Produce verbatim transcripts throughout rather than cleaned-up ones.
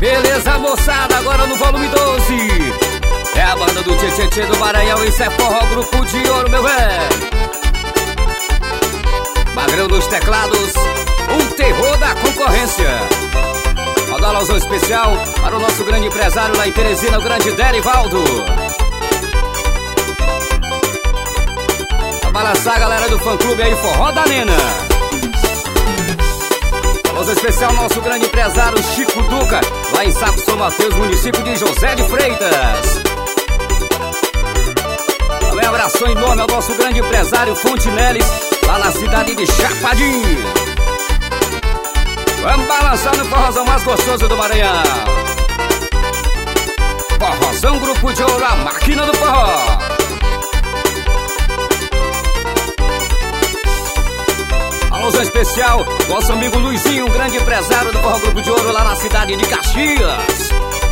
Beleza, moçada, agora no volume doze. É a banda do Tchê Tchê do Maranhão. Isso é forró, grupo de ouro, meu velho. Magrão nos teclados, um terror da concorrência. Roda alusão especial para o nosso grande empresário lá em Teresina, o grande Derivaldo. A balançar a galera do fã-clube aí, forró da Nena. Alusão especial nosso grande empresário Chico Duca, lá em Sapo São Mateus, município de José de Freitas. Também abração enorme ao nosso grande empresário Fontinelis, lá na cidade de Chapadinho. Vamos balançar no forrozão mais gostoso do Maranhão. Forrozão, grupo de ouro, a máquina do forró. Alusão especial, nosso amigo Luizinho, um grande empresário do forró, grupo de ouro, lá na cidade de Caxias.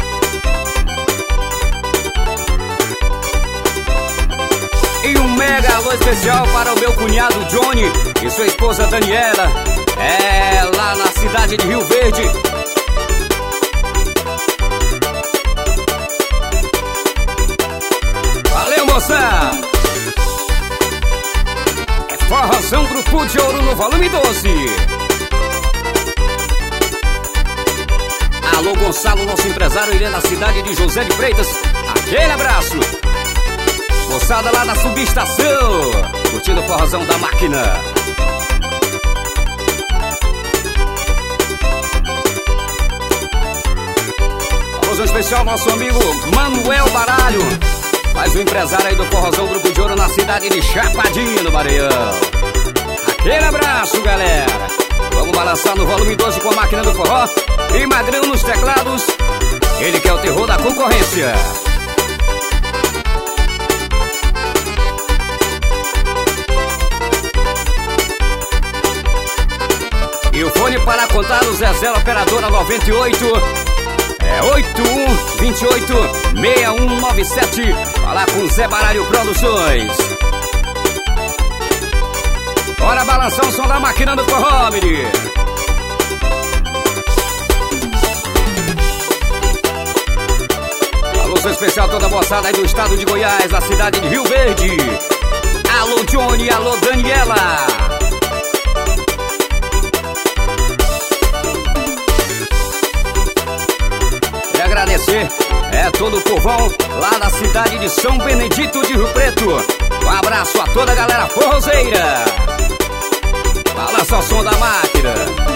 E um mega alô especial para o meu cunhado Johnny e sua esposa Daniela, é lá na cidade de Rio Verde. Valeu, moça! É forrozão, grupo de ouro no volume doze. Alô, Gonçalo, nosso empresário, ele é na cidade de José de Freitas. Aquele abraço! Moçada lá da subestação, curtindo o forrozão da máquina. Alôzão especial nosso amigo Manuel Baralho, mais um empresário aí do forrozão, grupo de ouro na cidade de Chapadinho, no Maranhão. Aquele abraço, galera. Vamos balançar no volume doze com a máquina do forró e Magrão nos teclados, ele que é o terror da concorrência. E o fone para contar o Zezé, operadora noventa e oito, é oito um dois oito seis um nove sete. Falar com Zé Baralho Produções. Bora balançar o som da máquina do forró, menino. Alô, especial toda a moçada aí do estado de Goiás, na cidade de Rio Verde. Alô, Johnny, alô, Daniela. Agradecer é todo o povão lá na cidade de São Benedito de Rio Preto. Um abraço a toda a galera forrozeira. Balança o som da máquina.